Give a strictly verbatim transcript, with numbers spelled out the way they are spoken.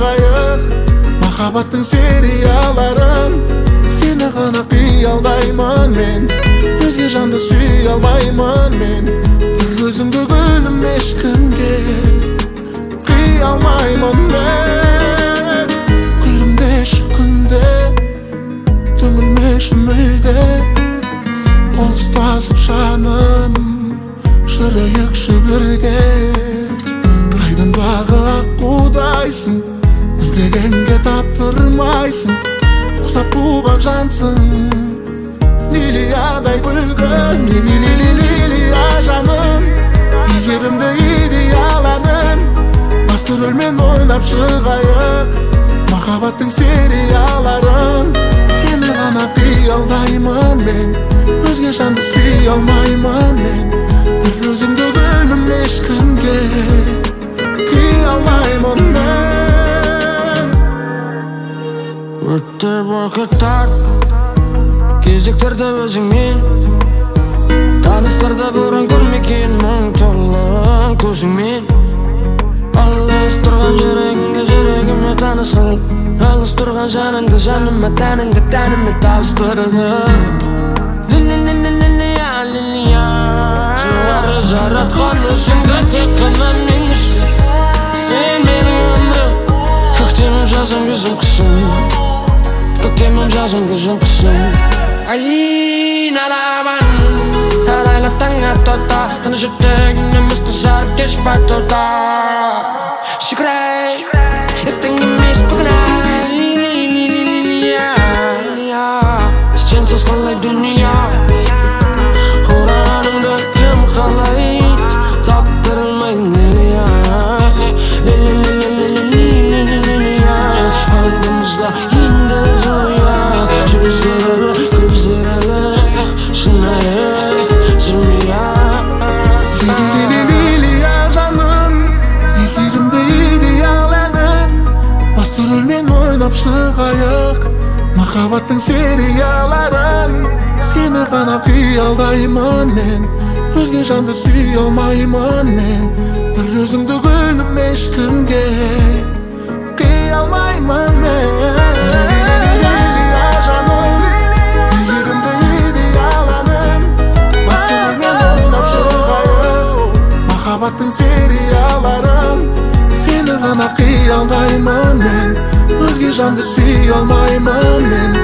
шығайық, махаббаттың серияларын. Сені ғана қиялдаймын мен, өзге жанды сүй алмаймын мен. Бір өзіңді гүлім ешкімге қия алмаймын мен. Күлімдеші күнде, түңілмеші мүлде, қол ұстасып жаным, жүрейікші бірге. Айдындағы аққудайсың, іздегенге таптырмайсың, ұқсап туған жансың. Лилиядай гүлгін, лилия жаным, игерімді идеаланым. Басты рөлмен ойнап шығайық, махаббаттың серияларын. Сені ғана қиялдаймын мен, өзге жанды сүй алмаймын мен. Бір өзіңді гүлім ешкімге қия алмаймын мен. Өтті уақыттар, кезектерді өзіңмен, таныстырды бұрын көрмеген мұң толы көзіңмен. Алыс тұрған жүрегіңді жүрегіме таныс қылып, алыс тұрған жаныңды жаныма, тәніңді тәніме табыстырды. Лилия, лилия, жары жаратқан өзіңді тек қана мен үшін. Сен менің өмірім, көктемім жазым күзім қысым, көктемім жазым күзім қысым. Айналабан, арайлап таң атуда, тыныш өтегіңнен мысты жарып кеш батуда. Шүкірай, ертең емес бүгін ай, лилия, сенсіз қалай дүния. Құраныңды кім қалайды, таптырмайын лилия. Лилия, алдымызда енді зоя, жүздері көздері шынайы жүрмей. Лилия жаным, игерімді идеаланым. Басты рөлмен ойнап шығайық, махаббаттың серияларын. Сені ғана қиялдаймын мен, өзге жанды сүй алмаймын мен. Бір өзіңді гүлім ешкімге қия алмаймын мен. Лилия жаным, игерімді идеаланым. Басты рөлмен ойнап шығайық, махаббаттың серияларын. Сені ғана қиялдаймын мен, өзге жанды сүй алмаймын мен.